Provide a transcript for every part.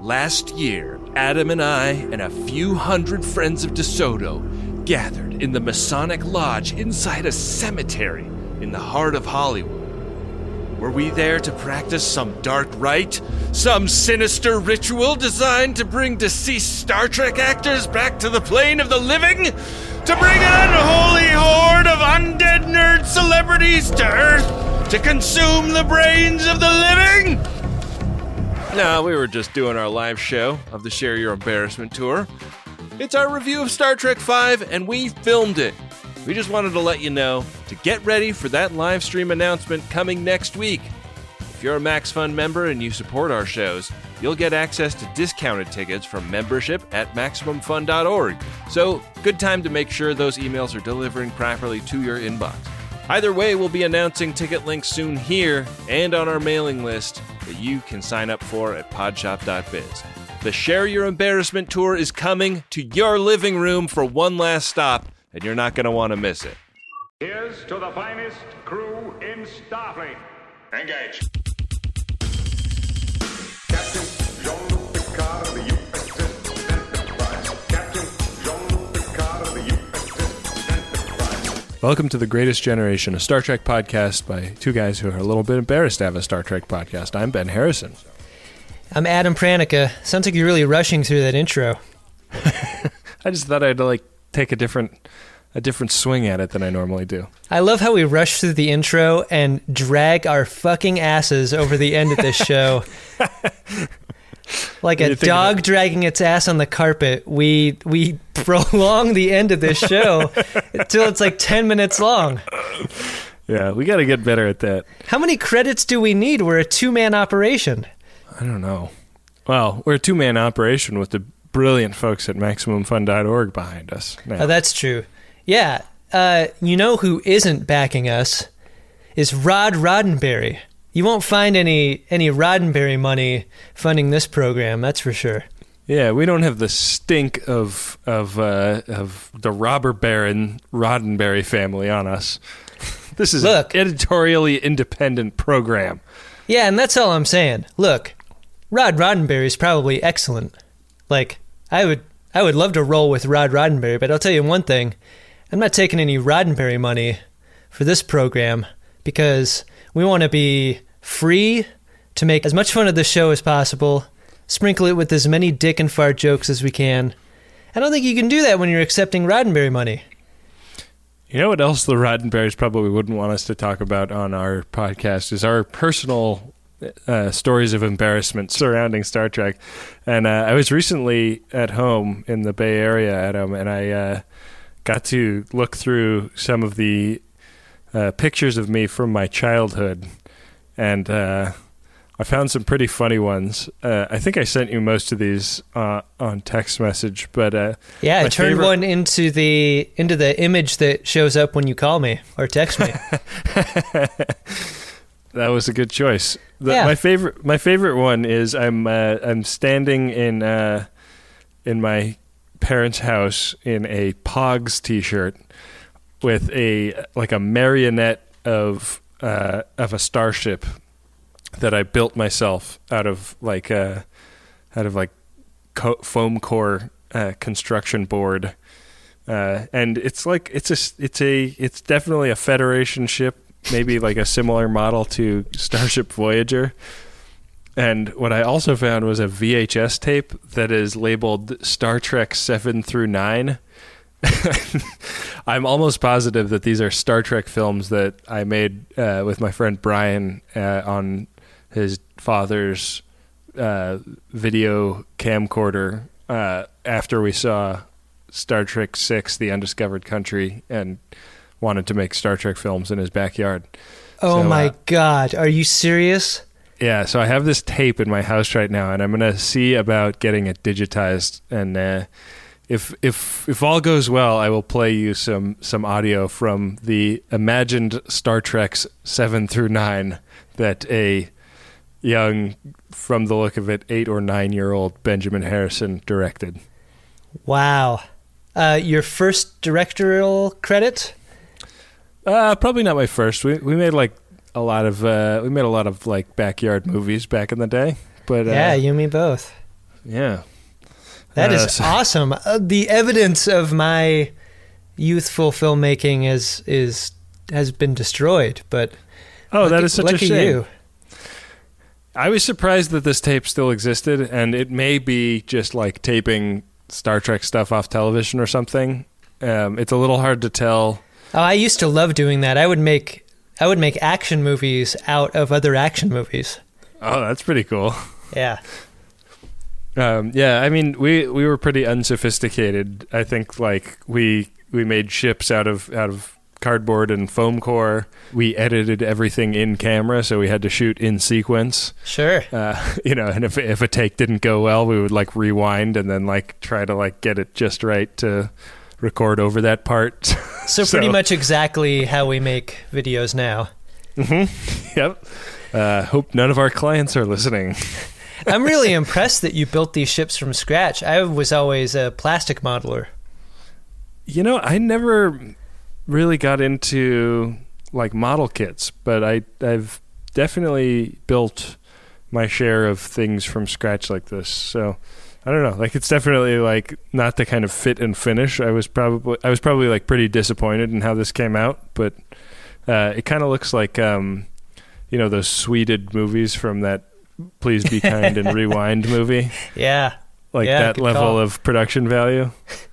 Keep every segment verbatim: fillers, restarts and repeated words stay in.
Last year, Adam and I and a few hundred friends of DeSoto gathered in the Masonic Lodge inside a cemetery in the heart of Hollywood. Were we there to practice some dark rite? Some sinister ritual designed to bring deceased Star Trek actors back to the plane of the living? To bring an unholy horde of undead nerd celebrities to Earth to consume the brains of the living? No, we were just doing our live show of the Share Your Embarrassment tour. It's our review of Star Trek five, and we filmed it. We just wanted to let you know to get ready for that live stream announcement coming next week. If you're a MaxFun member and you support our shows, you'll get access to discounted tickets from membership at Maximum Fun dot org. So, good time to make sure those emails are delivering properly to your inbox. Either way, we'll be announcing ticket links soon here and on our mailing list that you can sign up for at podshop dot biz. The Share Your Embarrassment tour is coming to your living room for one last stop, and you're not going to want to miss it. Here's to the finest crew in Starfleet. Engage. Captain Jean-Luc Picard of the U S S Enterprise. Captain Jean-Luc Picard of the U S S Enterprise. Welcome to The Greatest Generation, a Star Trek podcast by two guys who are a little bit embarrassed to have a Star Trek podcast. I'm Ben Harrison. I'm Adam Pranica. Sounds like you're really rushing through that intro. I just thought I'd like take a different a different swing at it than I normally do. I love how we rush through the intro and drag our fucking asses over the end of this show. Like a dog that- dragging its ass on the carpet, we we prolong the end of this show until it's like ten minutes long. Yeah, we got to get better at that. How many credits do we need? We're a two-man operation. I don't know. Well, we're a two-man operation with the brilliant folks at Maximum Fun dot org behind us now. Oh, that's true. Yeah. Uh, you know who isn't backing us is Rod Roddenberry. You won't find any any Roddenberry money funding this program, that's for sure. Yeah, we don't have the stink of of uh, of the robber baron Roddenberry family on us. This is Look, an editorially independent program. Yeah, and that's all I'm saying. Look, Rod Roddenberry is probably excellent. Like, I would I would love to roll with Rod Roddenberry, but I'll tell you one thing. I'm not taking any Roddenberry money for this program because we want to be free to make as much fun of the show as possible, sprinkle it with as many dick and fart jokes as we can. I don't think you can do that when you're accepting Roddenberry money. You know what else the Roddenberrys probably wouldn't want us to talk about on our podcast is our personal uh, stories of embarrassment surrounding Star Trek. And uh, I was recently at home in the Bay Area, Adam, and I uh, got to look through some of the uh, pictures of me from my childhood. And uh, I found some pretty funny ones. Uh, I think I sent you most of these uh, on text message, but uh, yeah, I turned favorite... one into the into the image that shows up when you call me or text me. That was a good choice. The, yeah. My favorite my favorite one is I'm uh, I'm standing in uh, in my parents' house in a Pogs t-shirt with a like a marionette of uh, of a starship that I built myself out of like uh, out of like co- foam core uh, construction board, uh, and it's like it's a it's a it's definitely a Federation ship, maybe like a similar model to Starship Voyager. And what I also found was a V H S tape that is labeled Star Trek seven through nine. I'm almost positive that these are Star Trek films that I made uh, with my friend Brian uh, on his father's uh, video camcorder uh, after we saw Star Trek six, The Undiscovered Country, and wanted to make Star Trek films in his backyard. Oh so, my uh, God. Are you serious? Yeah, so I have this tape in my house right now, and I'm going to see about getting it digitized. And uh, if if if all goes well, I will play you some, some audio from the imagined Star Treks seven through nine that a young, from the look of it, eight or nine-year-old Benjamin Harrison directed. Wow. Uh, your first directorial credit? Uh, probably not my first. We we made like a lot of uh, we made a lot of like backyard movies back in the day. But uh, yeah, you and me both. Yeah. That Uh, is so- awesome. Uh, the evidence of my youthful filmmaking is is has been destroyed. But Oh, that lucky- is such lucky a shame. you. I was surprised that this tape still existed, and it may be just like taping Star Trek stuff off television or something. Um, it's a little hard to tell. Oh, I used to love doing that. I would make I would make action movies out of other action movies. Oh, that's pretty cool. Yeah. Um, yeah, I mean, we, we were pretty unsophisticated. I think like we we made ships out of out of cardboard and foam core. We edited everything in camera, so we had to shoot in sequence. Sure. Uh, you know, and if if a take didn't go well, we would like rewind and then like try to like get it just right to record over that part. So pretty much exactly how we make videos now. Yep. Uh, hope none of our clients are listening. I'm really impressed that you built these ships from scratch. I was always a plastic modeler. You know, I never really got into like model kits, but I I've definitely built my share of things from scratch like this. So I don't know, like it's definitely like not the kind of fit and finish. I was probably I was probably like pretty disappointed in how this came out, but uh, it kind of looks like um, you know, those sweeted movies from that Please Be Kind and Rewind movie. Yeah. Like Yeah, that good level call. of production value.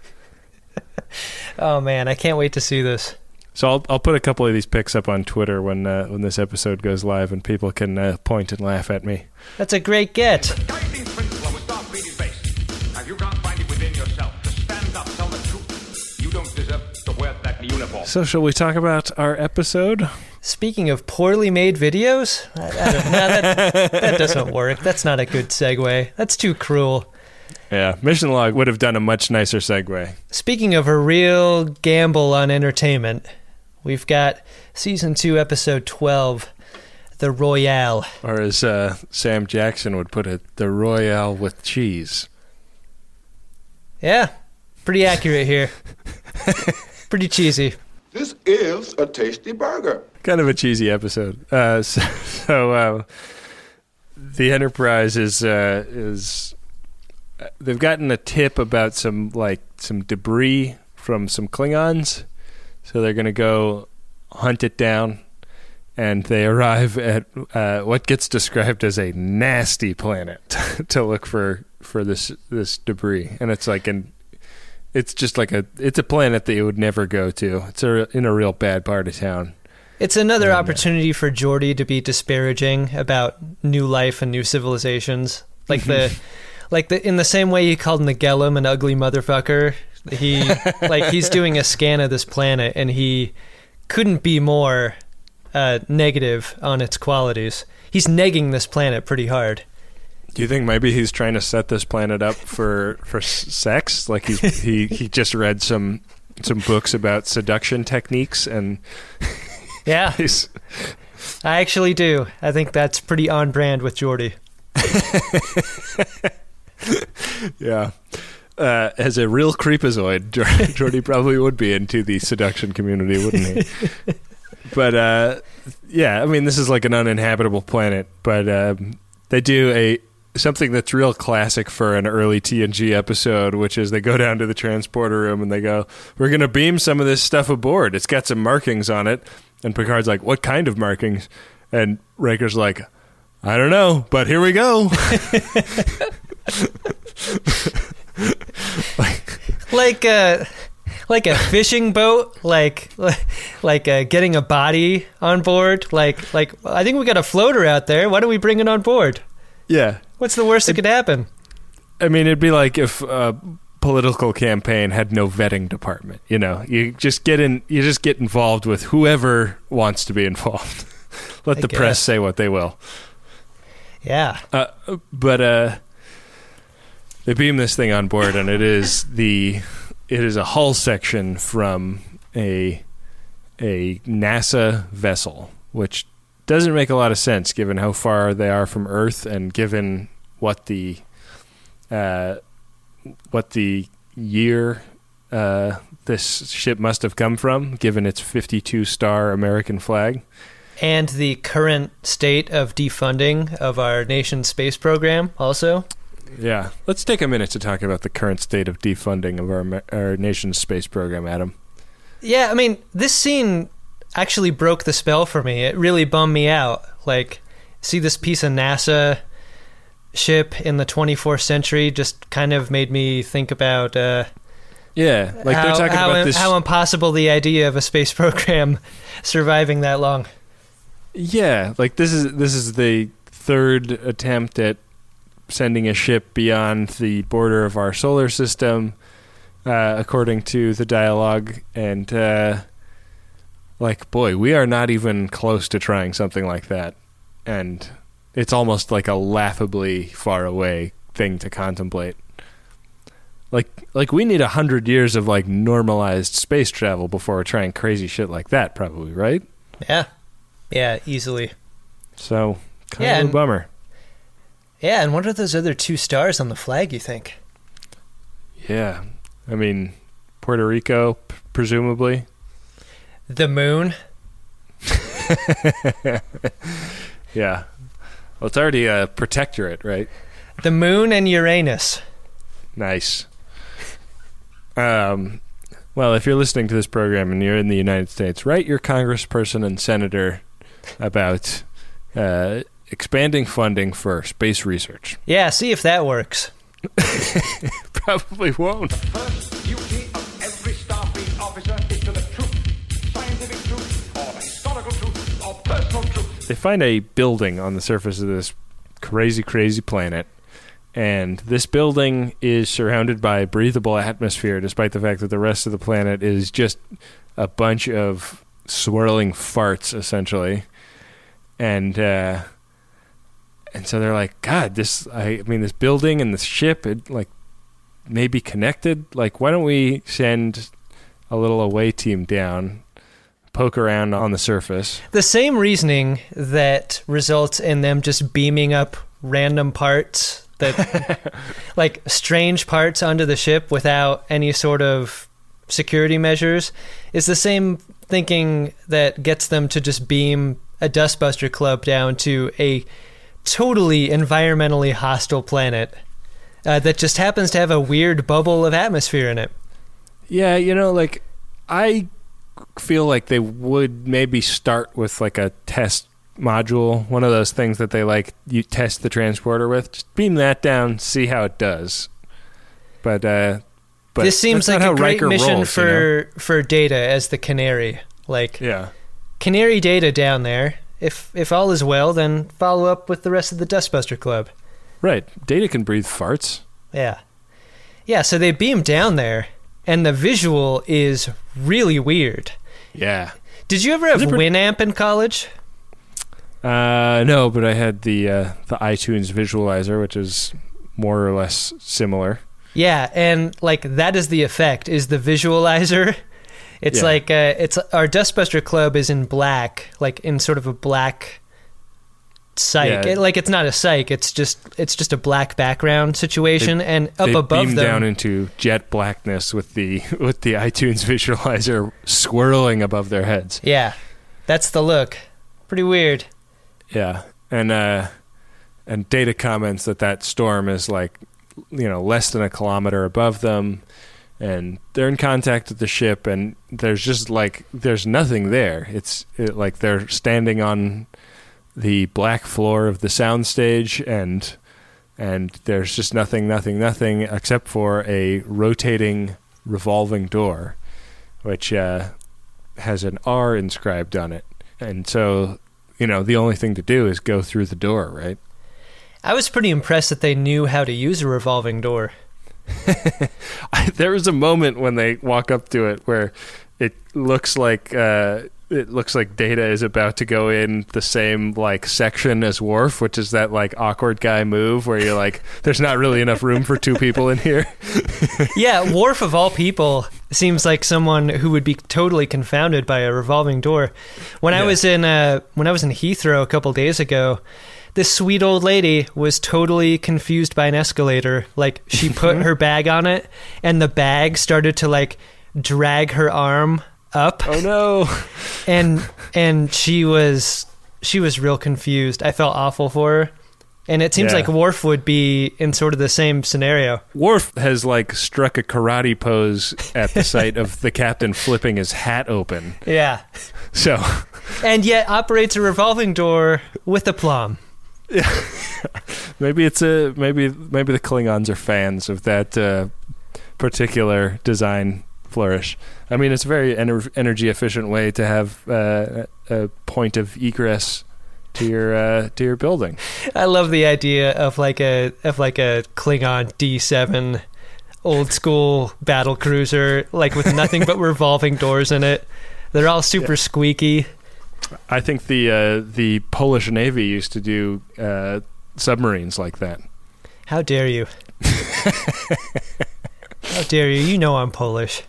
Oh man, I can't wait to see this. So I'll I'll put a couple of these pics up on Twitter when uh, when this episode goes live, and people can uh, point and laugh at me. That's a great get. Guiding principle of a Starfleet is based. And you can't find it within yourself to stand up, tell the truth. You don't deserve to wear that uniform. So shall we talk about our episode? Speaking of poorly made videos, I, I don't, no, that, that doesn't work. That's not a good segue. That's too cruel. Yeah, Mission Log would have done a much nicer segue. Speaking of a real gamble on entertainment, we've got season two, episode twelve, The Royale. Or as uh, Sam Jackson would put it, the Royale with cheese. Yeah, pretty accurate here. Pretty cheesy. This is a tasty burger. Kind of a cheesy episode. Uh, so so uh, the Enterprise is uh, is they've gotten a tip about some like some debris from some Klingons, so they're going to go hunt it down, and they arrive at uh, what gets described as a nasty planet to look for for this this debris, and it's like an it's just like a it's a planet that you would never go to. It's a, in a real bad part of town. It's another opportunity for Geordi to be disparaging about new life and new civilizations. Like the, like the in the same way he called Nagellum an ugly motherfucker. He like he's doing a scan of this planet and he couldn't be more uh, negative on its qualities. He's negging this planet pretty hard. Do you think maybe he's trying to set this planet up for for s- sex? Like he's, he he just read some some books about seduction techniques and Yeah, he's I actually do. I think that's pretty on brand with Geordi. yeah. Uh, as a real creepazoid, Geordi probably would be into the seduction community, wouldn't he? But uh, yeah, I mean, this is like an uninhabitable planet, but um, they do a something that's real classic for an early T N G episode, which is they go down to the transporter room and they go, "We're going to beam some of this stuff aboard. It's got some markings on it." And Picard's like, "What kind of markings?" And Riker's like, "I don't know, but here we go." Like a like a fishing boat, like like uh, getting a body on board. Like like I think we got a floater out there. Why don't we bring it on board? Yeah. What's the worst that could happen? I mean, it'd be like if a political campaign had no vetting department. You know, you just get in, you just get involved with whoever wants to be involved. Let I the press guess. say what they will. Yeah. Uh, but uh, they beam this thing on board, and it is the it is a hull section from a a NASA vessel, which doesn't make a lot of sense given how far they are from Earth and given what the uh, what the year uh, this ship must have come from, given its fifty-two star American flag. And the current state of defunding of our nation's space program also. Yeah. Let's take a minute to talk about the current state of defunding of our our nation's space program, Adam. Yeah, I mean, this scene actually broke the spell for me. It really bummed me out. Like, see this piece of NASA ship in the twenty-fourth century just kind of made me think about uh, Yeah, like how, they're talking how, about this. how impossible the idea of a space program surviving that long. Yeah, like this is this is the third attempt at sending a ship beyond the border of our solar system, uh, according to the dialogue, and uh, like, boy, we are not even close to trying something like that, and it's almost like a laughably far away thing to contemplate. Like, like we need a hundred years of like normalized space travel before we're trying crazy shit like that, probably, right? Yeah. Yeah, easily. So, kind Yeah, of a and- bummer. Yeah, and what are those other two stars on the flag, you think? Yeah, I mean, Puerto Rico, p- presumably. The moon? Yeah. Well, it's already a protectorate, right? The moon and Uranus. Nice. Um, well, if you're listening to this program and you're in the United States, write your congressperson and senator about uh, expanding funding for space research. Yeah, see if that works. Probably won't. First duty of every Starfleet officer is to the truth, scientific truth, or historical truth, or personal truth. They find a building on the surface of this crazy, crazy planet, and this building is surrounded by a breathable atmosphere, despite the fact that the rest of the planet is just a bunch of swirling farts, essentially. And uh, and so they're like, God, this I, I mean, this building and this ship, it like may be connected. Like, why don't we send a little away team down, poke around on the surface? The same reasoning that results in them just beaming up random parts, that like strange parts onto the ship without any sort of security measures, is the same thinking that gets them to just beam a Dustbuster Club down to a totally environmentally hostile planet uh, that just happens to have a weird bubble of atmosphere in it. Yeah, you know, like, I feel like they would maybe start with, like, a test module, one of those things that they, like, you test the transporter with. Just beam that down, see how it does. But, uh... But this seems that's like not a how great Riker mission rolls, for, you know? for Data as the Canary. Like, Yeah. Canary Data down there. If if all is well, then follow up with the rest of the Dustbuster Club. Right. Data can breathe farts. Yeah. Yeah, so they beam down there, and the visual is really weird. Yeah. Did you ever have Is it pre- Winamp in college? Uh, no, but I had the uh, the iTunes visualizer, which is more or less similar. Yeah, and like that is the effect, is the visualizer. It's Yeah. like uh, it's our Dustbuster Club is in black, like in sort of a black psych. Yeah. It, like it's not a psych, it's just it's just a black background situation, They- and up they above beam them. down into jet blackness with the with the iTunes visualizer swirling above their heads. Yeah, that's the look. Pretty weird. Yeah, and uh, and Data comments that that storm is like, you know, less than a kilometer above them, and they're in contact with the ship, and there's just like there's nothing there. It's it, like they're standing on the black floor of the soundstage, and and there's just nothing, nothing, nothing except for a rotating revolving door, which uh, has an R inscribed on it, and so. You know, the only thing to do is go through the door, right? I was pretty impressed that they knew how to use a revolving door. I, there was a moment when they walk up to it where it looks like uh, it looks like Data is about to go in the same like section as Worf, which is that like awkward guy move where you're like, there's not really enough room for two people in here. Yeah, Worf of all people seems like someone who would be totally confounded by a revolving door. When I Yeah. was in uh, when I was in Heathrow a couple days ago, this sweet old lady was totally confused by an escalator. Like she put her bag on it, and the bag started to like drag her arm up, Oh no! and and she was she was real confused. I felt awful for her. And it seems Yeah. like Worf would be in sort of the same scenario. Worf has like struck a karate pose at the sight of the captain flipping his hat open. Yeah. So And yet operates a revolving door with aplomb. maybe it's a maybe maybe the Klingons are fans of that uh, particular design flourish. I mean, it's a very ener- energy efficient way to have uh, a point of egress to your uh, to your building. I love the idea of like a of like a Klingon D seven old school battle cruiser, like with nothing but revolving doors in it. They're all super squeaky. I think the uh, the Polish Navy used to do uh, submarines like that. How dare you? How dare you? You know I'm Polish.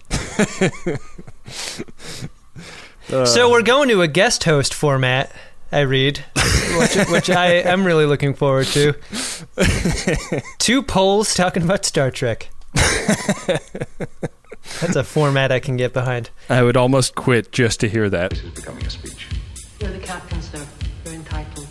Uh, So we're going to a guest host format, I read, which, which I am really looking forward to. Two Poles talking about Star Trek. That's a format I can get behind. I would almost quit just to hear that. This is becoming a speech. You're the captain, sir. You're entitled.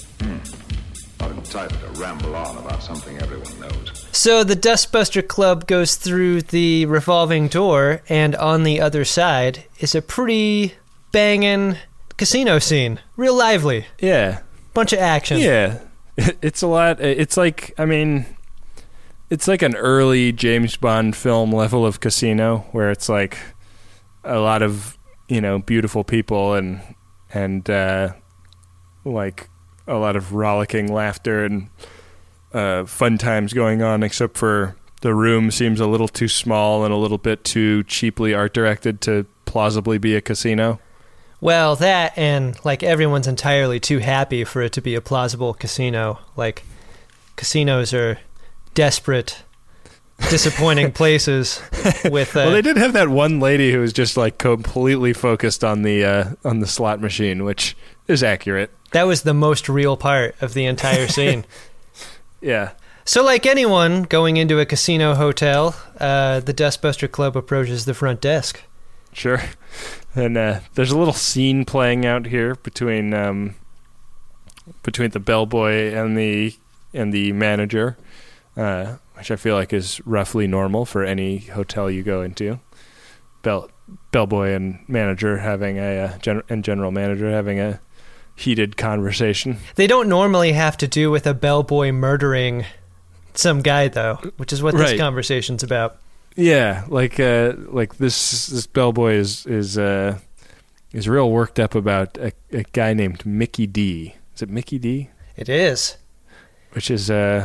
Not entitled to ramble on about something everyone knows. So the Dustbuster Club goes through the revolving door, and on the other side is a pretty banging casino scene. Real lively. Yeah. Bunch of action. Yeah. It's a lot. It's like, I mean, it's like an early James Bond film level of casino where it's like a lot of, you know, beautiful people and, and, uh, like a lot of rollicking laughter and, uh, fun times going on, except for the room seems a little too small and a little bit too cheaply art directed to plausibly be a casino. Well, that and, like, everyone's entirely too happy for it to be a plausible casino. Like, casinos are desperate, disappointing places with... Uh, Well, they did have that one lady who was just like completely focused on the uh, on the slot machine, which is accurate. that was the most real part of the entire scene. Yeah. So, like anyone going into a casino hotel, uh, the Dustbuster Club approaches the front desk. Sure. And uh, there's a little scene playing out here between um, between the bellboy and the and the manager, uh, which I feel like is roughly normal for any hotel you go into. Bell bellboy and manager having a uh, gen- and general manager having a heated conversation. They don't normally have to do with a bellboy murdering some guy, though, which is what this Right. conversation's about. Yeah, like uh, like this this bellboy is is uh, is real worked up about a, a guy named Mickey D. Is it Mickey D? It is. Which is uh,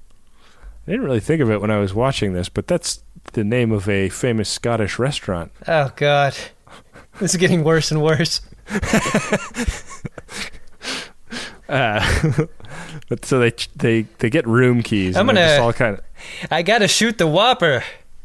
I didn't really think of it when I was watching this, but that's the name of a famous Scottish restaurant. Oh, God. This is getting worse and worse. Uh, but so they they they get room keys. I'm and they're gonna- just all kind of. I gotta shoot the Whopper.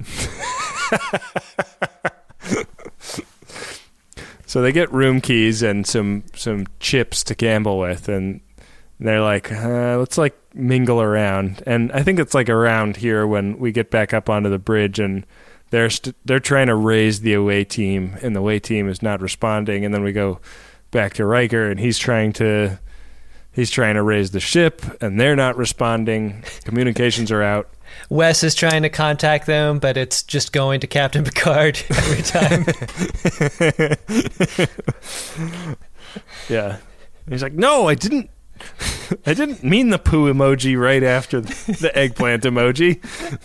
So they get room keys and some some chips to gamble with, and they're like, uh, let's like mingle around. And I think it's like around here when we get back up onto the bridge, and they're st- they're trying to raise the away team, and the away team is not responding. And then we go back to Riker, and he's trying to he's trying to raise the ship, and they're not responding. Communications are out. Wes is trying to contact them, but it's just going to Captain Picard every time. Yeah. He's like, no, I didn't. I didn't mean the poo emoji right after the, the eggplant emoji.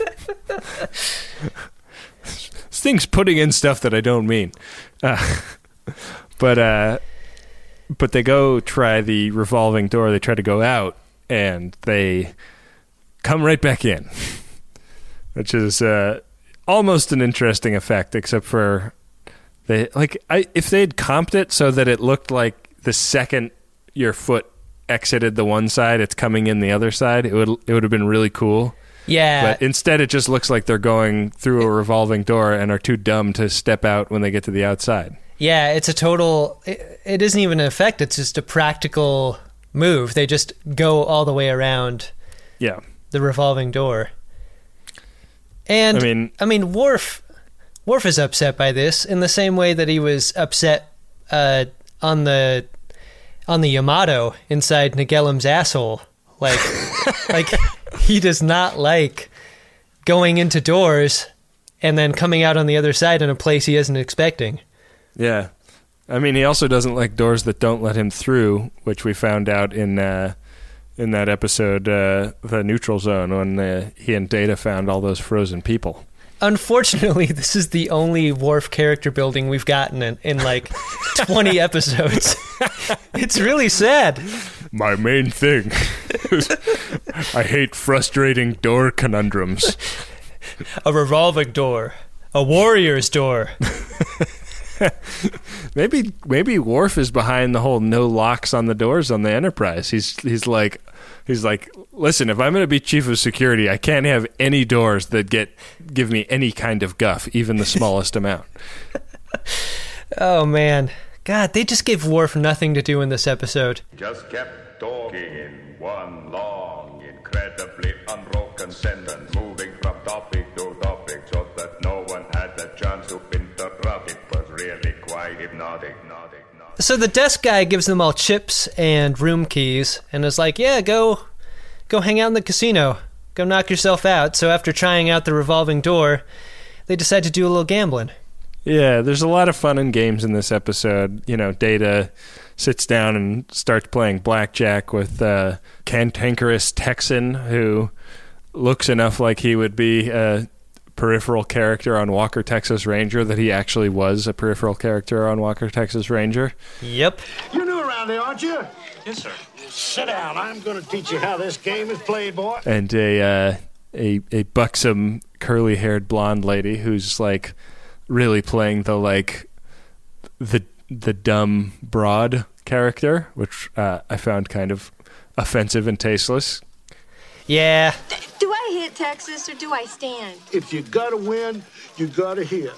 This thing's putting in stuff that I don't mean. Uh, but uh, but they go try the revolving door. They try to go out, and they come right back in, which is uh, almost an interesting effect, except for they like I if they had comped it so that it looked like the second your foot exited the one side, it's coming in the other side. It would it would have been really cool. Yeah. But instead, it just looks like they're going through a revolving door and are too dumb to step out when they get to the outside. Yeah, it's a total... It, it isn't even an effect. It's just a practical move. They just go all the way around Yeah. the revolving door. And, I mean- I mean, Worf, Worf is upset by this in the same way that he was upset uh, on the on the Yamato inside Nagellam's asshole Like, like he does not like going into doors and then coming out on the other side in a place he isn't expecting. Yeah. I mean, he also doesn't like doors that don't let him through, which we found out in uh, in that episode, uh, The Neutral Zone, when uh, he and Data found all those frozen people. Unfortunately, this is the only Worf character building we've gotten in, in like twenty episodes. It's really sad. My main thing is I hate frustrating door conundrums. A revolving door. A warrior's door. Maybe maybe Worf is behind the whole no locks on the doors on the Enterprise. He's he's like he's like, listen, if I'm going to be chief of security, I can't have any doors that get give me any kind of guff, even the smallest amount. Oh man, God, they just gave Worf nothing to do in this episode. Just kept talking in one long, incredibly unbroken sentence, moving from topic to topic so that no one had the chance to interrupt. It was really quite hypnotic, hypnotic, hypnotic. So the desk guy gives them all chips and room keys and is like, yeah, go go hang out in the casino. Go knock yourself out. So after trying out the revolving door, they decide to do a little gambling. Yeah, there's a lot of fun and games in this episode. You know, Data sits down and starts playing blackjack with uh, cantankerous Texan, who looks enough like he would be a peripheral character on Walker, Texas Ranger, that he actually was a peripheral character on Walker, Texas Ranger. Yep. You're new around here, aren't you? Yes, sir. Sit down. I'm going to teach you how this game is played, boy. And a uh, a a buxom, curly-haired blonde lady who's like really playing the like the the dumb broad character, which uh, I found kind of offensive and tasteless. Yeah. Do I hit Texas or do I stand? If you got to win, you got to hit.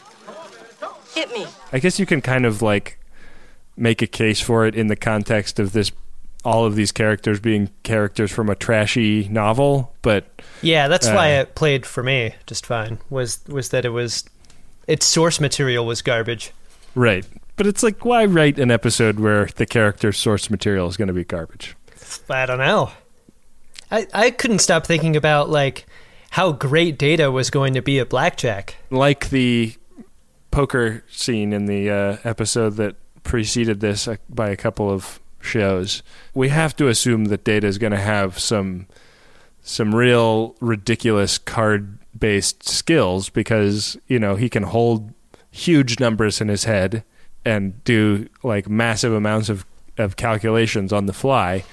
Hit me. I guess you can kind of like make a case for it in the context of this, all of these characters being characters from a trashy novel, but Yeah, that's uh, why it played for me just fine, was was that it was, its source material was garbage. right. But it's like, why write an episode where the character's source material is going to be garbage? I don't know. I, I couldn't stop thinking about, like, how great Data was going to be at blackjack. Like the poker scene in the uh, episode that preceded this uh, by a couple of shows, we have to assume that Data is going to have some some real ridiculous card-based skills, because, you know, he can hold huge numbers in his head and do like massive amounts of, of calculations on the fly,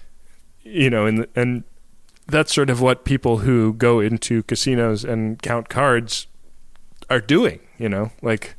you know, and and that's sort of what people who go into casinos and count cards are doing, you know, like,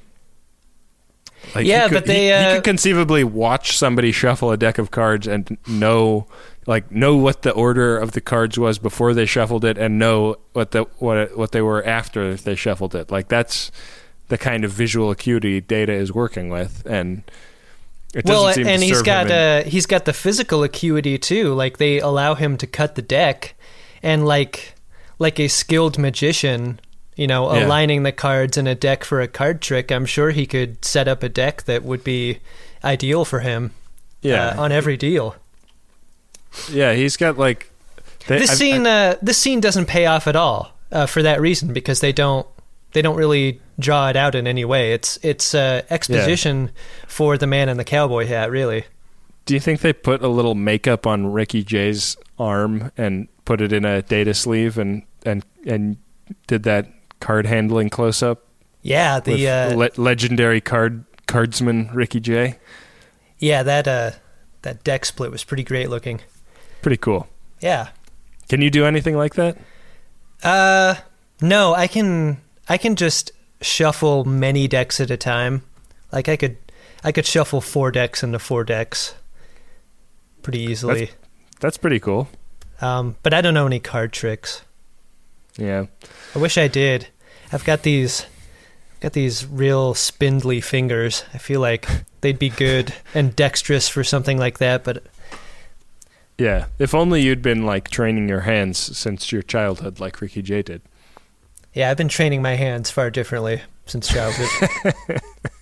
like Yeah, he could, but they, he, uh, he could conceivably watch somebody shuffle a deck of cards and know, like, know what the order of the cards was before they shuffled it, and know what the what what they were after they shuffled it. Like, that's the kind of visual acuity Data is working with, and it doesn't Well, seem and to he's serve got him in- uh, he's got the physical acuity too. Like, they allow him to cut the deck, and like like a skilled magician, you know, Yeah. aligning the cards in a deck for a card trick. I'm sure he could set up a deck that would be ideal for him. yeah, uh, on every deal. yeah. He's got like they, This I- scene, I- uh, this scene doesn't pay off at all uh, for that reason, because they don't they don't really draw it out in any way. It's it's uh, exposition for the man in the cowboy hat, really. Do you think they put a little makeup on Ricky Jay's arm and put it in a Data sleeve and and and did that card handling close up? Yeah, with the uh, le- legendary card cardsman Ricky Jay. yeah that uh, that deck split was pretty great looking. Pretty cool. Yeah. Can you do anything like that? Uh, no, I can I can just shuffle many decks at a time. Like I could I could shuffle four decks into four decks pretty easily. That's pretty cool. Um, but I don't know any card tricks. Yeah. I wish I did. I've got these got these real spindly fingers. I feel like they'd be good and dexterous for something like that, but Yeah. If only you'd been like training your hands since your childhood like Ricky Jay did. yeah, I've been training my hands far differently since childhood.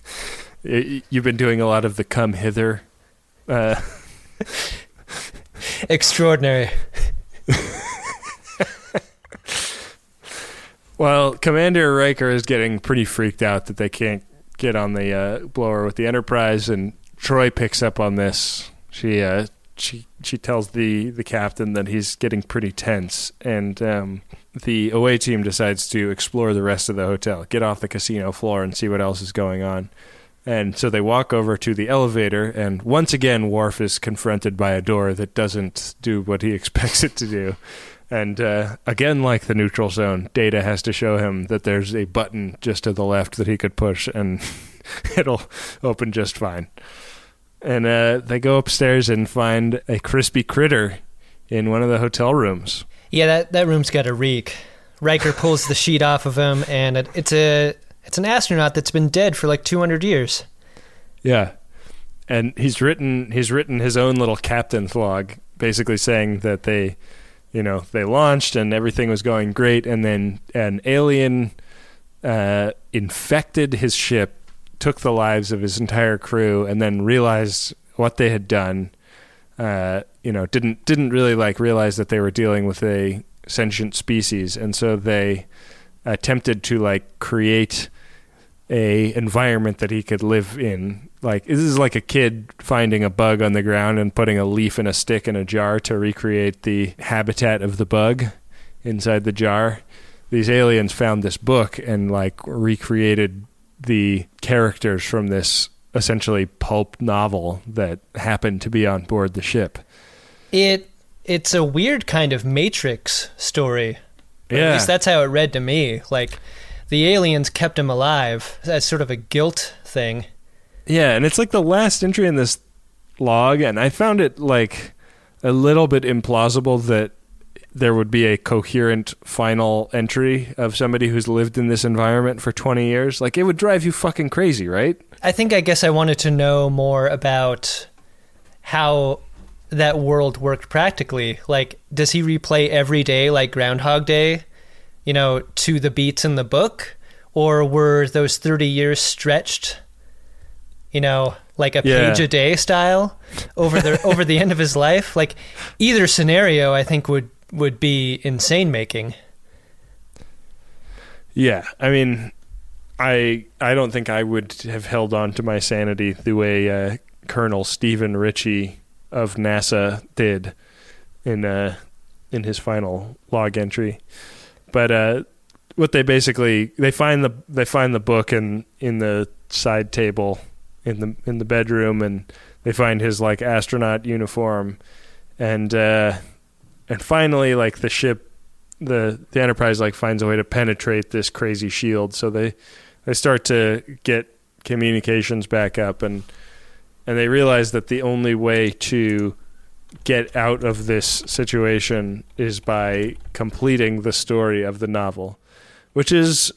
Y- You've been doing a lot of the come hither. Uh, Extraordinary. Well, Commander Riker is getting pretty freaked out that they can't get on the uh, blower with the Enterprise, and Troy picks up on this. She uh, she she tells the, the captain that he's getting pretty tense, and um, the away team decides to explore the rest of the hotel, get off the casino floor, and see what else is going on. And so they walk over to the elevator, and once again, Worf is confronted by a door that doesn't do what he expects it to do. And uh, again, like the neutral zone, Data has to show him that there's a button just to the left that he could push, and it'll open just fine. And uh, they go upstairs and find a crispy critter in one of the hotel rooms. Yeah, that, that room's got a reek. Riker pulls the sheet off of him, and it, it's a it's an astronaut that's been dead for like two hundred years. Yeah, and he's written he's written his own little captain's log, basically saying that they, you know, they launched and everything was going great, and then an alien uh, infected his ship, took the lives of his entire crew, and then realized what they had done. Uh, you know, didn't didn't really like realize that they were dealing with a sentient species, and so they attempted to like create a environment that he could live in. Like, this is like a kid finding a bug on the ground and putting a leaf and a stick in a jar to recreate the habitat of the bug inside the jar. These aliens found this book and like recreated the characters from this essentially pulp novel that happened to be on board the ship. It it's a weird kind of Matrix story. Yeah. At least that's how it read to me. Like, the aliens kept him alive as sort of a guilt thing. Yeah, and it's like the last entry in this log, and I found it like a little bit implausible that there would be a coherent final entry of somebody who's lived in this environment for twenty years. Like, it would drive you fucking crazy, right? I think I guess I wanted to know more about how that world worked practically. Like, does he replay every day like Groundhog Day, you know, to the beats in the book? Or were those thirty years stretched, you know, like a Yeah. page a day style over the over the end of his life? Like, either scenario I think would would be insane making. Yeah, I mean, I I don't think I would have held on to my sanity the way uh, Colonel Stephen Ritchie of NASA did in uh, in his final log entry. But uh, what they basically they find the they find the book in in the side table in the in the bedroom, and they find his like astronaut uniform, and uh, and finally like the ship the the Enterprise like finds a way to penetrate this crazy shield, so they they start to get communications back up, and and they realize that the only way to get out of this situation is by completing the story of the novel, which is,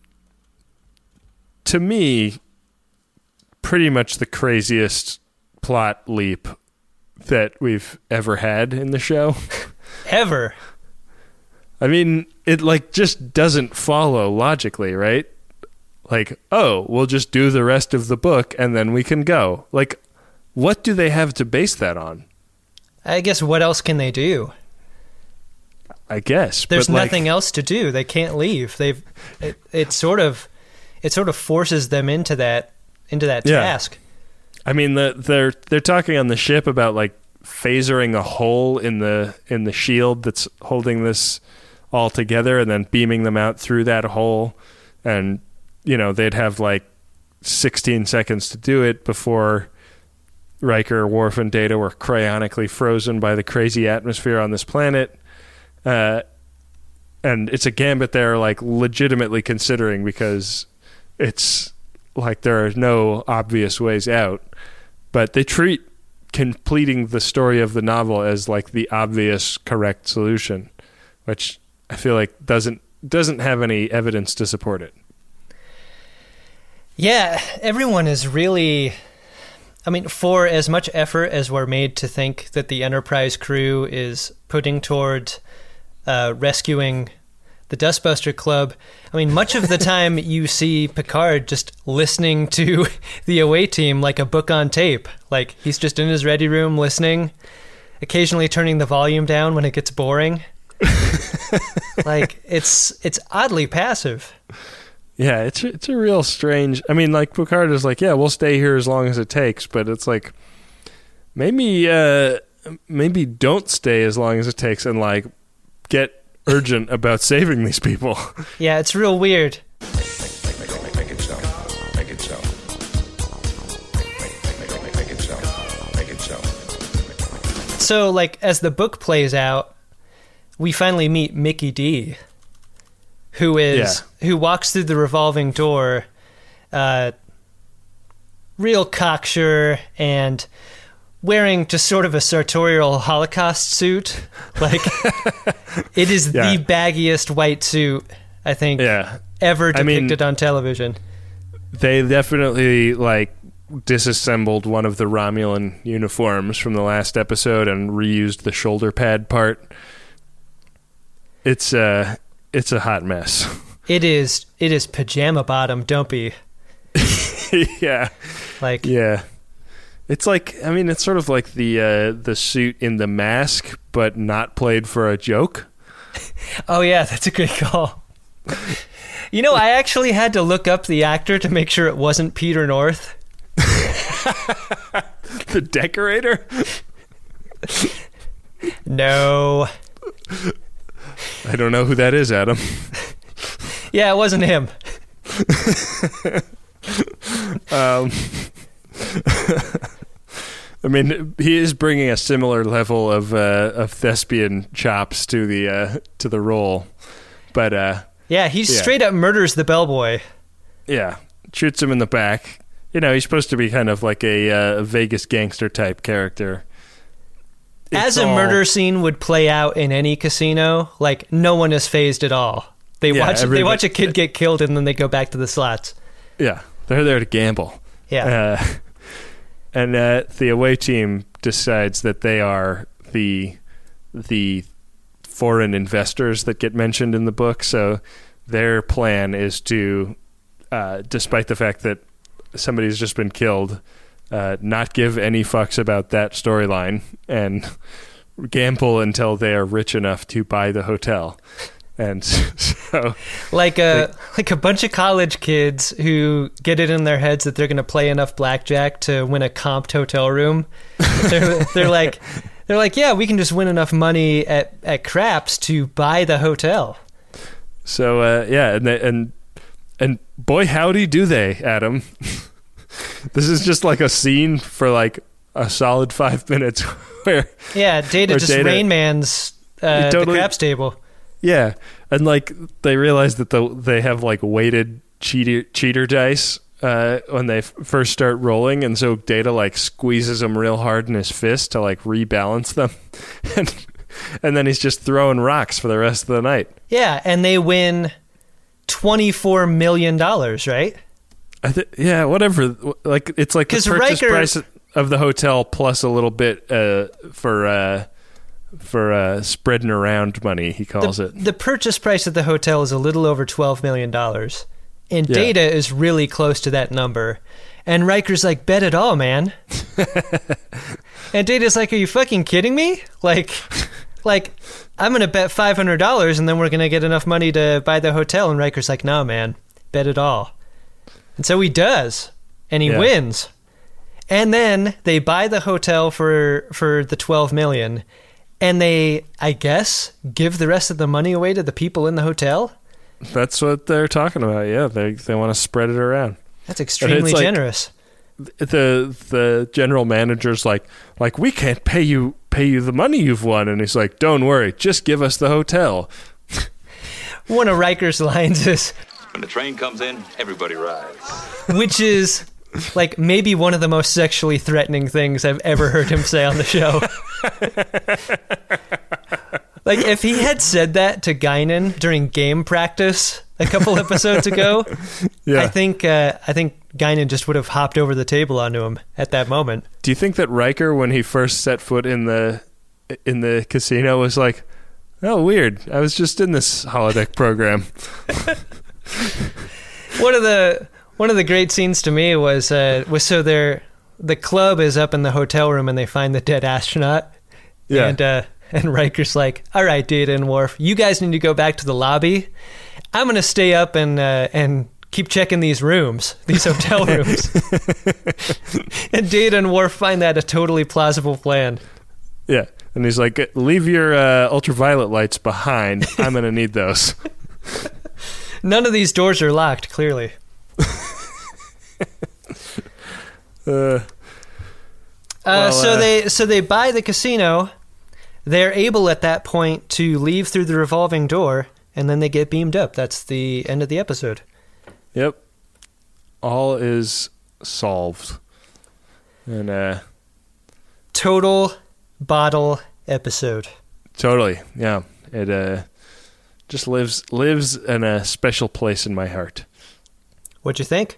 to me, pretty much the craziest plot leap that we've ever had in the show. Ever. I mean, it like just doesn't follow logically, right? Like, oh, we'll just do the rest of the book and then we can go. Like, what do they have to base that on? I guess what else can they do? I guess There's but, like, nothing else to do. They can't leave. They've it, it sort of it sort of forces them into that into that Yeah. task. I mean, the, they're they're talking on the ship about like phasering a hole in the in the shield that's holding this all together, and then beaming them out through that hole, and you know they'd have like sixteen seconds to do it before Riker, Worf, and Data were cryonically frozen by the crazy atmosphere on this planet. Uh, and it's a gambit they're like legitimately considering, because it's like there are no obvious ways out. But they treat completing the story of the novel as like the obvious correct solution, which I feel like doesn't doesn't have any evidence to support it. Yeah, everyone is really... I mean, for as much effort as we're made to think that the Enterprise crew is putting toward uh, rescuing the Dustbuster Club, I mean, much of the time you see Picard just listening to the away team like a book on tape. Like, he's just in his ready room listening, occasionally turning the volume down when it gets boring. Like, it's it's oddly passive. Yeah, it's it's a real strange. I mean, like Picard is like, yeah, we'll stay here as long as it takes, but it's like maybe uh, maybe don't stay as long as it takes, and like get urgent about saving these people. Yeah, it's real weird. Make, make, make, make, make it so. Make it so. Make, make, make, make, make it so. Make it so. So, like, as the book plays out, we finally meet Mickey D, who is yeah. who walks through the revolving door, uh, real cocksure and wearing just sort of a sartorial Holocaust suit. Like, it is yeah. the baggiest white suit I think yeah. ever depicted I mean, on television. They definitely like disassembled one of the Romulan uniforms from the last episode and reused the shoulder pad part. It's uh it's a hot mess. It is it is pajama bottom dumpy. yeah. Like Yeah. It's like I mean it's sort of like the uh the suit in The Mask, but not played for a joke. Oh yeah, that's a good call. You know, I actually had to look up the actor to make sure it wasn't Peter North. The decorator? No. I don't know who that is, Adam. Yeah, it wasn't him. um, I mean, he is bringing a similar level of uh, of thespian chops to the uh, to the role, but uh, yeah, he yeah. straight up murders the bellboy. Yeah, shoots him in the back. You know, he's supposed to be kind of like a uh, Vegas gangster type character. It's As a all... murder scene would play out in any casino, like no one is fazed at all. They yeah, watch everybody... they watch a kid get killed and then they go back to the slots. Yeah, they're there to gamble. Yeah, uh, and uh, the away team decides that they are the the foreign investors that get mentioned in the book. So their plan is to, uh, despite the fact that somebody's just been killed, uh, not give any fucks about that storyline and gamble until they are rich enough to buy the hotel. And so, like a they, like a bunch of college kids who get it in their heads that they're going to play enough blackjack to win a comped hotel room. They're they're like they're like, yeah, we can just win enough money at at craps to buy the hotel. So uh, yeah, and they, and and boy, howdy do they, Adam. This is just like a scene for like a solid five minutes where yeah, Data just Data, Rain Man's uh, totally, the craps table. Yeah, and like they realize that the, they have like weighted cheater cheater dice uh, when they f- first start rolling, and so Data like squeezes them real hard in his fist to like rebalance them, and and then he's just throwing rocks for the rest of the night. Yeah, and they win twenty-four million dollars, right? I th- yeah, whatever. Like it's like the purchase Riker, price of the hotel plus a little bit uh, for. Uh, For uh, spreading around money, he calls the, it. The purchase price of the hotel is a little over twelve million dollars. And yeah. Data is really close to that number. And Riker's like, bet it all, man. And Data's like, are you fucking kidding me? Like, like I'm going to bet five hundred dollars and then we're going to get enough money to buy the hotel. And Riker's like, no, man, bet it all. And so he does. And he yeah. wins. And then they buy the hotel for, for the twelve million dollars. And they, I guess, give the rest of the money away to the people in the hotel? That's what they're talking about, yeah. They they want to spread it around. That's extremely like, generous. The the general manager's like, like, we can't pay you pay you the money you've won. And he's like, don't worry, just give us the hotel. One of Riker's lines is... When the train comes in, everybody rides. Which is... like maybe one of the most sexually threatening things I've ever heard him say on the show. Like if he had said that to Guinan during game practice a couple episodes ago, yeah. I think uh, I think Guinan just would have hopped over the table onto him at that moment. Do you think that Riker, when he first set foot in the in the casino, was like, "Oh, weird! I was just in this holodeck program." One of the One of the great scenes to me was uh, was so they're, the club is up in the hotel room and they find the dead astronaut. Yeah. And uh, and Riker's like, all right, Data and Worf, you guys need to go back to the lobby. I'm going to stay up and uh, and keep checking these rooms, these hotel rooms. And Data and Worf find that a totally plausible plan. Yeah. And he's like, leave your uh, ultraviolet lights behind. I'm going to need those. None of these doors are locked, clearly. uh, uh, well, so uh, they so they buy the casino. They're able at that point to leave through the revolving door, and then they get beamed up. That's the end of the episode. Yep. All is solved. And uh total bottle episode. Totally. Yeah. It uh just lives lives in a special place in my heart. What'd you think?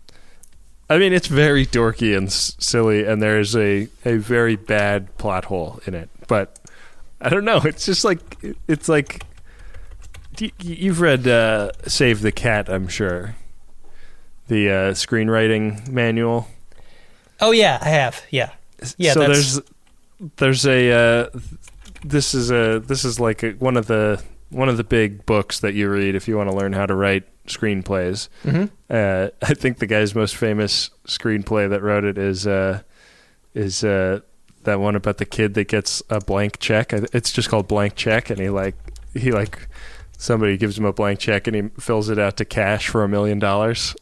I mean, it's very dorky and s- silly, and there's a, a very bad plot hole in it. But I don't know. It's just like it's like y- you've read uh, Save the Cat, I'm sure. The uh, screenwriting manual. Oh yeah, I have. Yeah, yeah. So that's... there's there's a uh, this is a this is like a, one of the one of the big books that you read if you want to learn how to write screenplays. Mm-hmm. Uh, I think the guy's most famous screenplay that wrote it is uh, is uh, that one about the kid that gets a blank check. It's just called Blank Check, and he like he like somebody gives him a blank check and he fills it out to cash for a million dollars.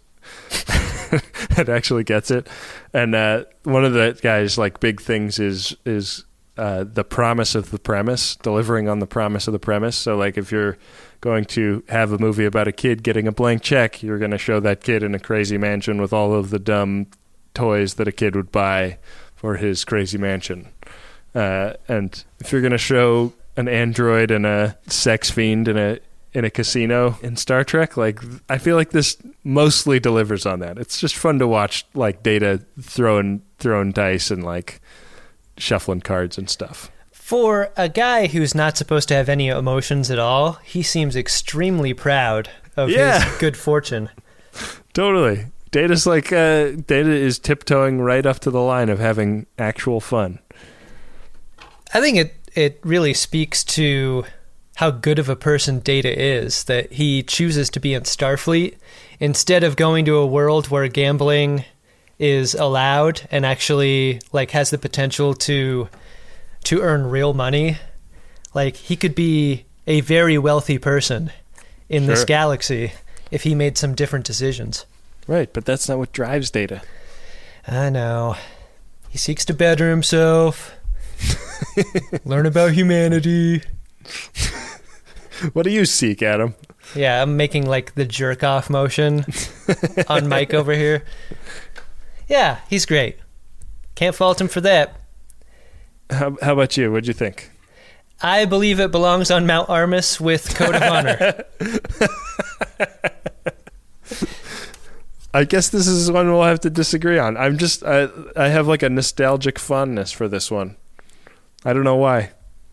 And actually gets it. And uh, one of the guy's like big things is is uh, the promise of the premise, delivering on the promise of the premise. So like if you're going to have a movie about a kid getting a blank check, you're going to show that kid in a crazy mansion with all of the dumb toys that a kid would buy for his crazy mansion. Uh, and if you're going to show an android and a sex fiend in a in a casino in Star Trek, like I feel like this mostly delivers on that. It's just fun to watch, like Data throwing throwing dice and like shuffling cards and stuff. For a guy who's not supposed to have any emotions at all, he seems extremely proud of Yeah. his good fortune. Totally. Data's like uh, Data is tiptoeing right up to the line of having actual fun. I think it it really speaks to how good of a person Data is, that he chooses to be in Starfleet instead of going to a world where gambling is allowed and actually like has the potential to to earn real money. Like he could be a very wealthy person in Sure. this galaxy if he made some different decisions. Right, but that's not what drives Data. I know. He seeks to better himself, learn about humanity. What do you seek, Adam? Yeah, I'm making like the jerk off motion on Mike over here. Yeah, he's great. Can't fault him for that. How, how about you? What'd you think? I believe it belongs on Mount Armus with Code of Honor. I guess this is one we'll have to disagree on. I'm just, I, I have like a nostalgic fondness for this one. I don't know why.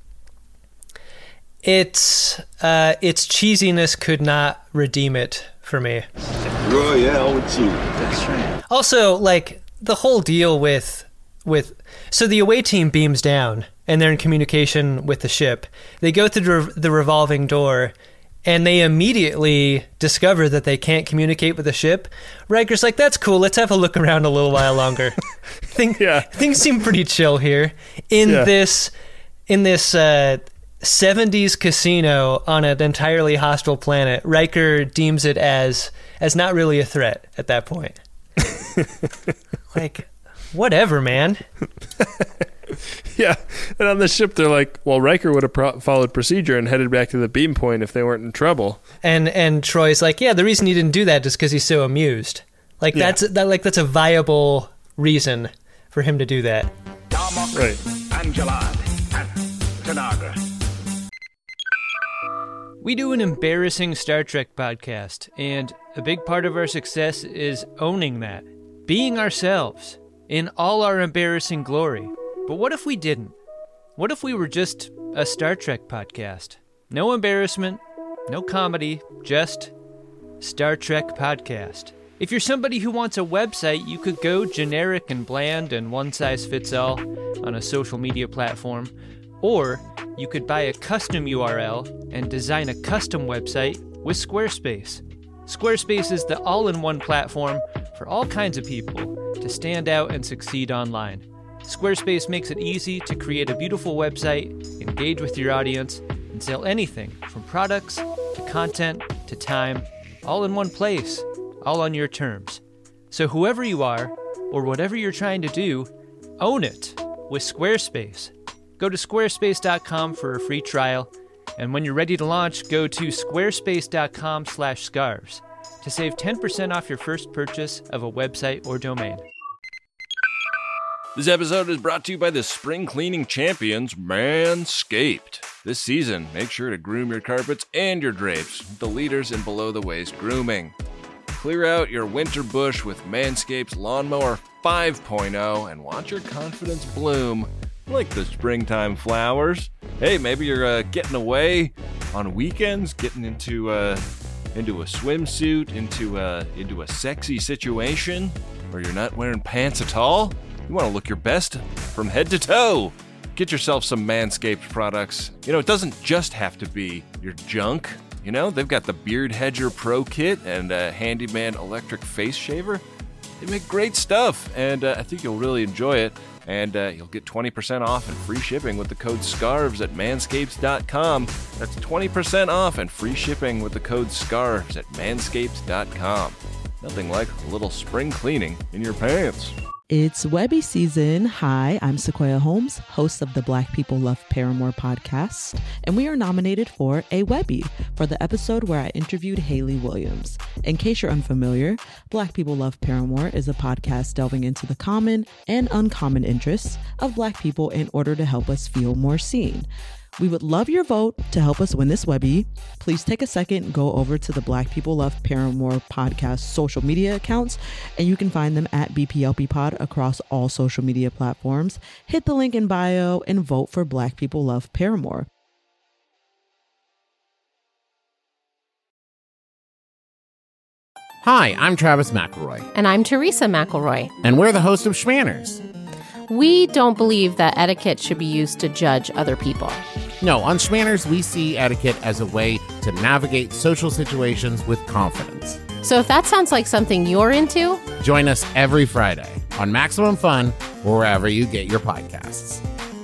It's uh, its cheesiness could not redeem it for me. Royale with you. That's right. Also, like the whole deal with with so the away team beams down and they're in communication with the ship. They go through the, re- the revolving door and they immediately discover that they can't communicate with the ship. Riker's like, "That's cool. Let's have a look around a little while longer." Think, Yeah. Things seem pretty chill here in Yeah. this in this. Uh, seventies casino on an entirely hostile planet. Riker deems it as as not really a threat at that point. Like, whatever, man. Yeah, and on the ship they're like, well, Riker would have pro- followed procedure and headed back to the beam point if they weren't in trouble. And and Troy's like, yeah, the reason he didn't do that is because he's so amused. Like Yeah. that's that like that's a viable reason for him to do that. Right. Angela, and Tanagra. We do an embarrassing Star Trek podcast, and a big part of our success is owning that. Being ourselves, in all our embarrassing glory. But what if we didn't? What if we were just a Star Trek podcast? No embarrassment, no comedy, just Star Trek podcast. If you're somebody who wants a website, you could go generic and bland and one size fits all on a social media platform. Or you could buy a custom U R L and design a custom website with Squarespace. Squarespace is the all-in-one platform for all kinds of people to stand out and succeed online. Squarespace makes it easy to create a beautiful website, engage with your audience, and sell anything from products to content to time, all in one place, all on your terms. So whoever you are, or whatever you're trying to do, own it with Squarespace. Go to squarespace dot com for a free trial, and when you're ready to launch, go to squarespace dot com slash scarves to save ten percent off your first purchase of a website or domain. This episode is brought to you by the spring cleaning champions, Manscaped. This season, make sure to groom your carpets and your drapes with the leaders in below-the-waist grooming. Clear out your winter bush with Manscaped's Lawnmower five point oh and watch your confidence bloom like the springtime flowers. Hey, maybe you're uh, getting away on weekends, getting into uh, into a swimsuit, into uh, into a sexy situation where you're not wearing pants at all. You want to look your best from head to toe. Get yourself some Manscaped products. You know, it doesn't just have to be your junk. You know, they've got the Beard Hedger Pro Kit and a Handyman Electric Face Shaver. They make great stuff, and uh, I think you'll really enjoy it. And uh, you'll get twenty percent off and free shipping with the code SCARVES at manscaped dot com. That's twenty percent off and free shipping with the code SCARVES at manscaped dot com. Nothing like a little spring cleaning in your pants. It's Webby season. Hi, I'm Sequoia Holmes, host of the Black People Love Paramore podcast, and we are nominated for a Webby for the episode where I interviewed Hayley Williams. In case you're unfamiliar, Black People Love Paramore is a podcast delving into the common and uncommon interests of Black people in order to help us feel more seen. We would love your vote to help us win this Webby. Please take a second, go over to the Black People Love Paramore podcast social media accounts, and you can find them at B P L P Pod across all social media platforms. Hit the link in bio and vote for Black People Love Paramore. Hi, I'm Travis McElroy. And I'm Teresa McElroy. And we're the host of Schmanners. We don't believe that etiquette should be used to judge other people. No, on Schmanners, we see etiquette as a way to navigate social situations with confidence. So if that sounds like something you're into, join us every Friday on Maximum Fun or wherever you get your podcasts.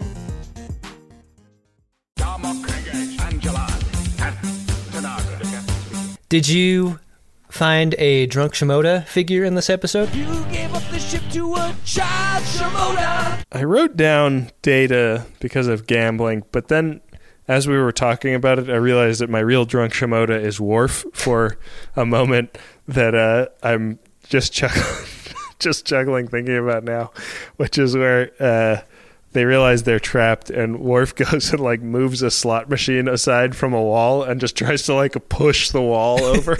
Did you find a drunk Shimoda figure in this episode? You gave up the ship to a child Shimoda. I wrote down data because of gambling, but then as we were talking about it, I realized that my real drunk Shimoda is Worf for a moment that uh, I'm just chuckling, just chuckling thinking about now, which is where uh, they realize they're trapped and Worf goes and like moves a slot machine aside from a wall and just tries to like push the wall over.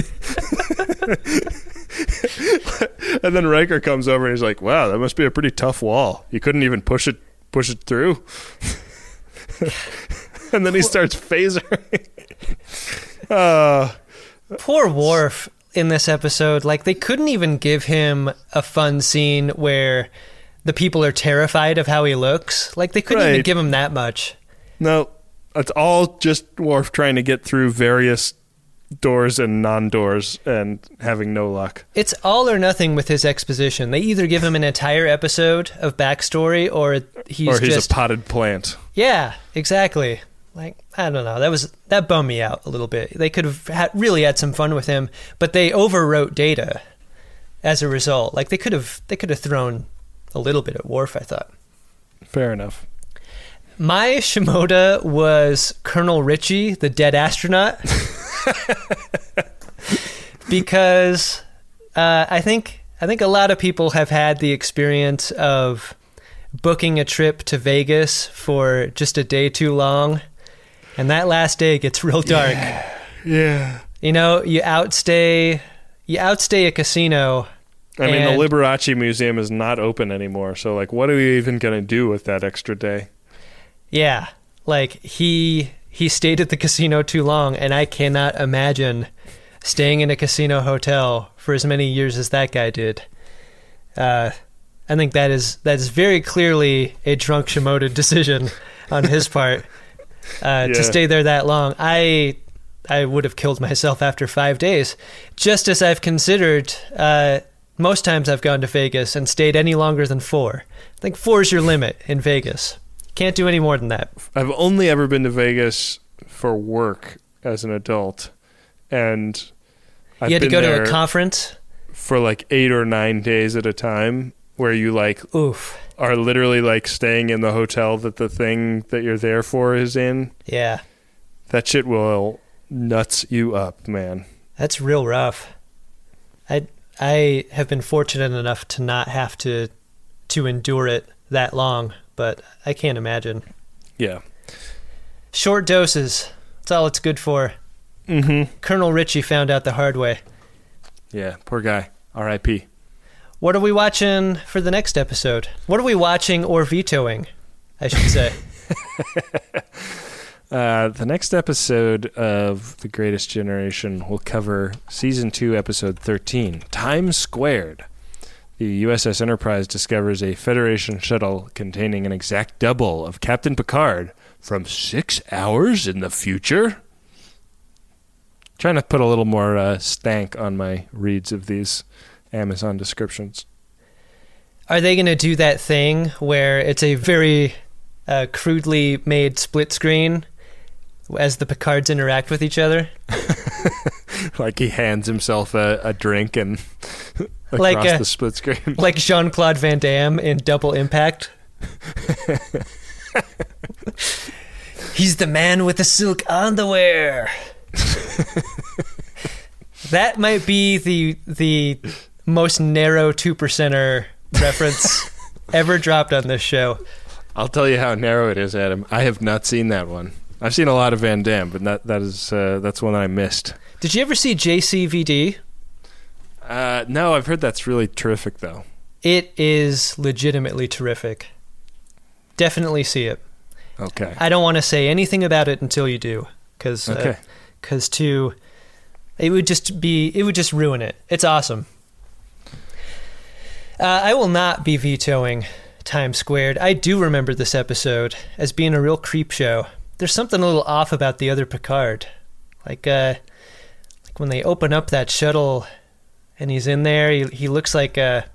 And then Riker comes over and he's like, wow, that must be a pretty tough wall. You couldn't even push it push it through. And then he starts phasering. uh, Poor Worf in this episode. Like, they couldn't even give him a fun scene where the people are terrified of how he looks. Like, they couldn't right. even give him that much. No, it's all just Worf trying to get through various doors and non-doors and having no luck. It's all or nothing with his exposition. They either give him an entire episode of backstory or he's or he's just a potted plant. Yeah, exactly. Like, I don't know. That was that bummed me out a little bit. They could have had, really had some fun with him, but they overwrote Data as a result. Like, they could have they could have thrown a little bit at Worf, I thought. Fair enough. My Shimoda was Colonel Richie, the dead astronaut. Because uh, I think I think a lot of people have had the experience of booking a trip to Vegas for just a day too long, and that last day gets real dark. Yeah. yeah. You know, you outstay you outstay a casino. I mean, the Liberace Museum is not open anymore, so like, what are we even going to do with that extra day? Yeah, like he he stayed at the casino too long, and I cannot imagine staying in a casino hotel for as many years as that guy did. Uh, I think that is that is very clearly a drunk Shimoda decision on his part uh, Yeah. to stay there that long. I I would have killed myself after five days. Just as I've considered, uh, most times I've gone to Vegas and stayed any longer than four. I think four is your limit in Vegas. Can't do any more than that. I've only ever been to Vegas for work as an adult, and I've You had to been go to there a conference? for like eight or nine days at a time, where you like Oof. are literally like staying in the hotel that the thing that you're there for is in. Yeah. That shit will nuts you up, man. That's real rough. I I have been fortunate enough to not have to to endure it that long, but I can't imagine. Yeah. Short doses. That's all it's good for. Mm-hmm. Colonel Richie found out the hard way. Yeah, poor guy. R I P What are we watching for the next episode? What are we watching or vetoing, I should say? Uh, the next episode of The Greatest Generation will cover Season two, Episode thirteen, Time Squared. The U S S Enterprise discovers a Federation shuttle containing an exact double of Captain Picard from six hours in the future. Trying to put a little more uh, stank on my reads of these Amazon descriptions. Are they going to do that thing where it's a very uh, crudely made split screen as the Picards interact with each other? Like he hands himself a, a drink and across like a, the split screen. Like Jean-Claude Van Damme in Double Impact. He's the man with the silk underwear. That might be the the most narrow two percenter reference ever dropped on this show. I'll tell you how narrow it is, Adam. I have not seen that one. I've seen a lot of Van Damme, but that that is uh, that's one I missed. Did you ever see J C V D? Uh, no, I've heard that's really terrific, though. It is legitimately terrific. Definitely see it. Okay. I don't want to say anything about it until you do, because okay. Because uh, to it would just be it would just ruin it. It's awesome. Uh, I will not be vetoing Time Squared. I do remember this episode as being a real creep show. There's something a little off about the other Picard, like uh, like when they open up that shuttle, and he's in there. He he looks like a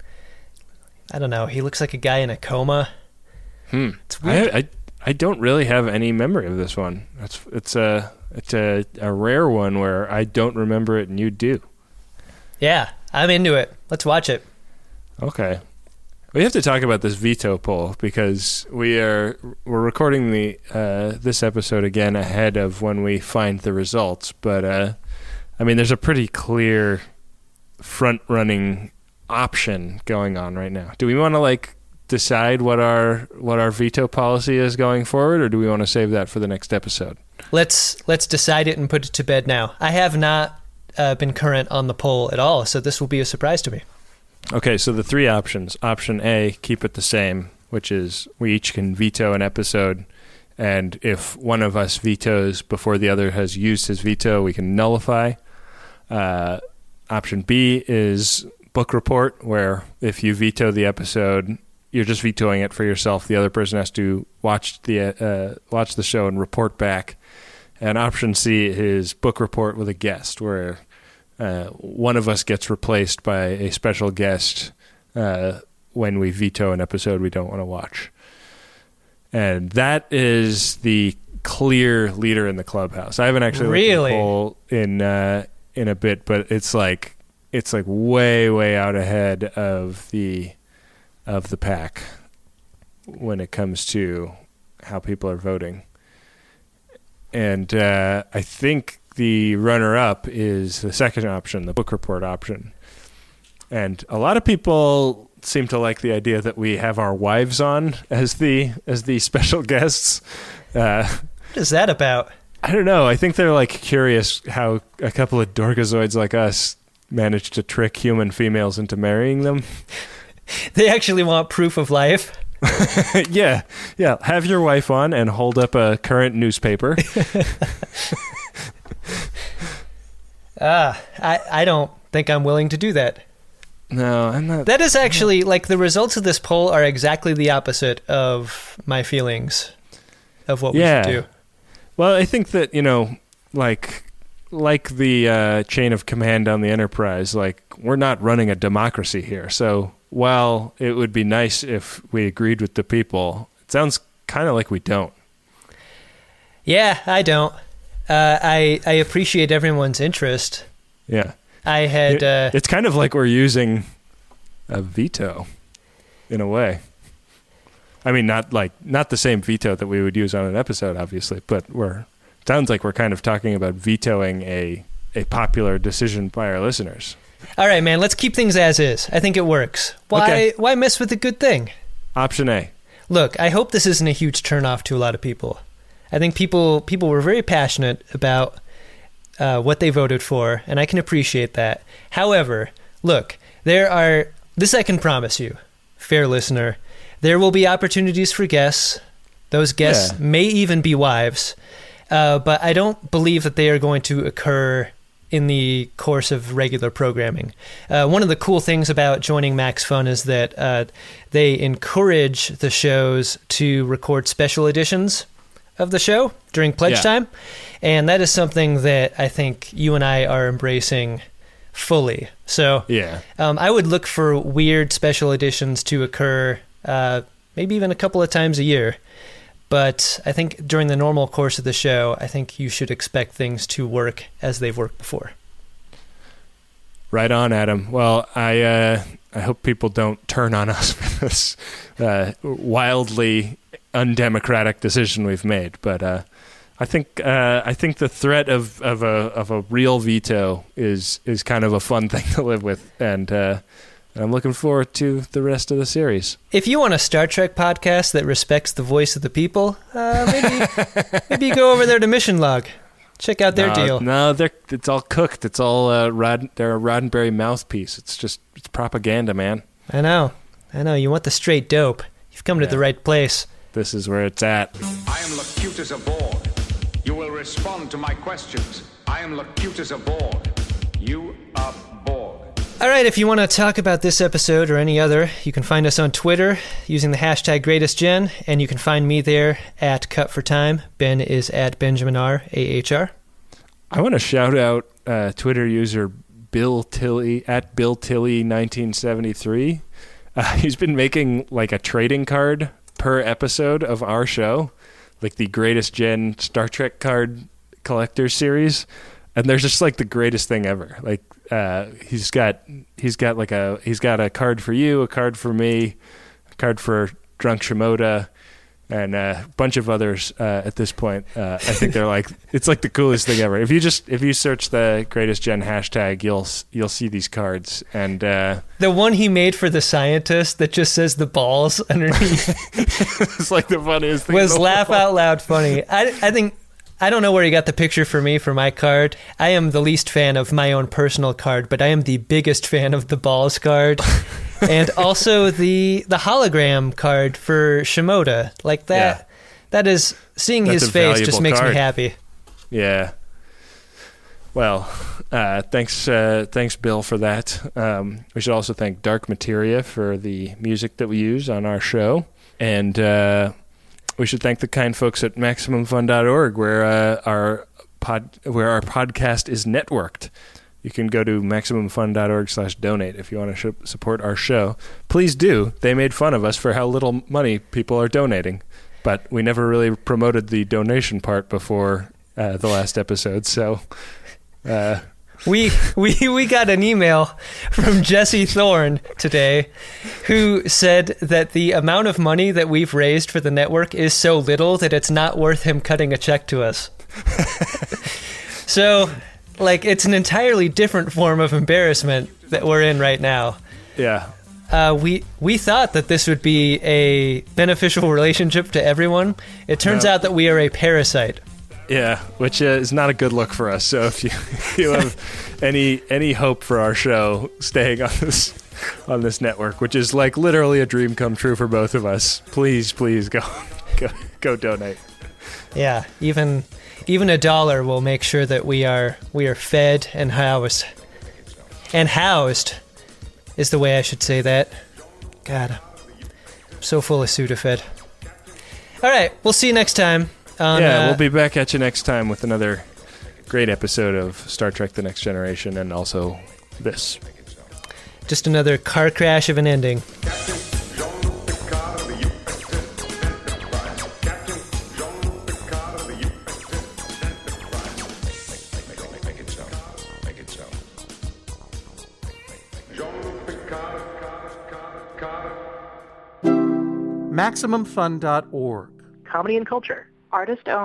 I don't know. He looks like a guy in a coma. Hmm. It's weird. I, I I don't really have any memory of this one. It's it's a it's a, a rare one where I don't remember it and you do. Yeah, I'm into it. Let's watch it. Okay. We have to talk about this veto poll because we are we're recording the uh, this episode again ahead of when we find the results. But uh, I mean, there's a pretty clear front running option going on right now. Do we want to like decide what our what our veto policy is going forward, or do we want to save that for the next episode? Let's let's decide it and put it to bed now. I have not uh, been current on the poll at all, so this will be a surprise to me. Okay, so the three options. Option A, keep it the same, which is we each can veto an episode, and if one of us vetoes before the other has used his veto, we can nullify. Uh, option B is book report, where if you veto the episode, you're just vetoing it for yourself. The other person has to watch the uh, watch the show and report back. And option C is book report with a guest, where uh, one of us gets replaced by a special guest uh, when we veto an episode we don't want to watch. And that is the clear leader in the clubhouse. I haven't actually really? looked at the poll in uh, in a bit, but it's like it's like way way out ahead of the of the pack when it comes to how people are voting. And uh, I think the runner-up is the second option, the book report option. And a lot of people seem to like the idea that we have our wives on as the as the special guests. Uh, what is that about? I don't know. I think they're like curious how a couple of dorkazoids like us managed to trick human females into marrying them. They actually want proof of life. yeah, yeah. Have your wife on and hold up a current newspaper. Ah, I, I don't think I'm willing to do that. No, I'm not. That is actually, like, the results of this poll are exactly the opposite of my feelings. of what yeah. we should do. Well, I think that, you know, like like the uh, chain of command on the Enterprise, like we're not running a democracy here. So while it would be nice if we agreed with the people, it sounds kind of like we don't. Yeah, I don't. Uh, I I appreciate everyone's interest. Yeah. I had... Uh, it's kind of like we're using a veto in a way. I mean, not like not the same veto that we would use on an episode, obviously, but we're sounds like we're kind of talking about vetoing a a popular decision by our listeners. All right, man, let's keep things as is. I think it works. Why Okay. why mess with a good thing? Option A. Look, I hope this isn't a huge turnoff to a lot of people. I think people people were very passionate about uh, what they voted for, and I can appreciate that. However, look, there are, this I can promise you, fair listener, there will be opportunities for guests. Those guests Yeah. may even be wives, uh, but I don't believe that they are going to occur in the course of regular programming. Uh, one of the cool things about joining Max Fun is that uh, they encourage the shows to record special editions of the show during pledge Yeah. time, and that is something that I think you and I are embracing fully. So Yeah. um, I would look for weird special editions to occur uh, maybe even a couple of times a year. But I think during the normal course of the show, I think you should expect things to work as they've worked before. Right on, Adam. Well, I uh, I hope people don't turn on us for this uh, wildly undemocratic decision we've made. But uh, I think uh, I think the threat of, of a of a real veto is is kind of a fun thing to live with, and uh, I'm looking forward to the rest of the series. If you want a Star Trek podcast that respects the voice of the people, uh, maybe maybe you go over there to Mission Log. Check out their no, deal. No, they're it's all cooked. It's all uh, Rod. They're a Roddenberry mouthpiece. It's just it's propaganda, man. I know, I know. You want the straight dope. You've come to Yeah. the right place. This is where it's at. I am Locutus aboard. You will respond to my questions. I am Locutus aboard. You are Borg. All right, if you want to talk about this episode or any other, you can find us on Twitter using the hashtag GreatestGen, and you can find me there at Cut for Time. Ben is at Benjamin R. A H R. I want to shout out uh, Twitter user Bill Tilley at Bill Tilley nineteen seventy-three. Uh, he's been making like a trading card per episode of our show, like the Greatest Gen Star Trek card collector series, and they're just like the greatest thing ever. Like uh, he's got he's got like a he's got a card for you, a card for me, a card for Drunk Shimoda, and a bunch of others uh, at this point. Uh, I think they're like it's like the coolest thing ever. If you just if you search the Greatest Gen hashtag, you'll you'll see these cards. And uh, The one he made for the scientist that just says the balls underneath it's like the funniest thing. was in the laugh world. out loud funny. I, I think I don't know where he got the picture for me for my card. I am the least fan of my own personal card, but I am the biggest fan of the balls card. And also the the hologram card for Shimoda. Like that Yeah. that is seeing That's his a face just valuable makes card. me happy. Yeah. Well, uh, thanks, uh, thanks, Bill, for that. Um, we should also thank Dark Materia for the music that we use on our show, and uh, we should thank the kind folks at Maximum Fun dot org, where uh, our pod, where our podcast is networked. You can go to Maximum Fun dot org slash donate if you want to sh- support our show. Please do. They made fun of us for how little money people are donating, but we never really promoted the donation part before uh, the last episode, so... Uh, We we we got an email from Jesse Thorne today, who said that the amount of money that we've raised for the network is so little that it's not worth him cutting a check to us. So, like, it's an entirely different form of embarrassment that we're in right now. yeah. Uh, we we thought that this would be a beneficial relationship to everyone. It turns No. out that we are a parasite. Yeah, which uh, is not a good look for us. So if you if you have any any hope for our show staying on this on this network, which is like literally a dream come true for both of us, please, please go go, go donate. Yeah, even even a dollar will make sure that we are we are fed and housed. And housed is the way I should say that. God, I'm so full of Sudafed. All right, we'll see you next time On, yeah, uh, we'll be back at you next time with another great episode of Star Trek The Next Generation and also this. Just another car crash of an ending. Maximum Fun dot org. Comedy and culture. Artist owned.